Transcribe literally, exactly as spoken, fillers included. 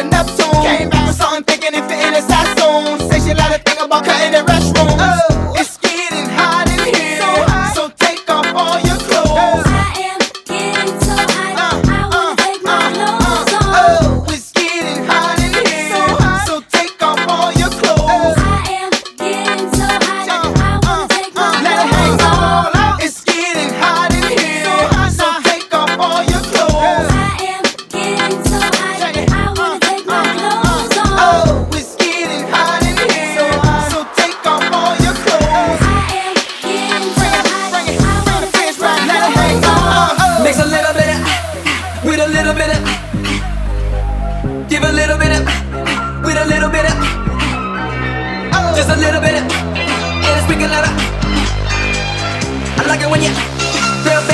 to Neptune. Came back with something thinking it fit in a Sassoon. Say she like to think about cutting in restrooms. Oh, it's getting hot in here, so, hot. So take off all your clothes. I am getting so hot, uh, I wanna uh, take my uh, clothes uh, off. Oh, it's getting hot in here, so, hot. So take off all your clothes. I am getting so hot, uh, I wanna uh, take my uh, let it hang all out. It's getting hot in here, so, hot. So take off all your clothes. I am getting so hot, I wanna take my clothes off. Oh, it's getting hot in here, so, hot. So take off all your clothes. I am getting so hot, Bring it, I wanna bring take it, my let it hang clothes off. all. Mix a little bit of, with a little bit of, give a little bit of, with a little bit of, just a little bit of, and it's speaking louder. I like it when you, real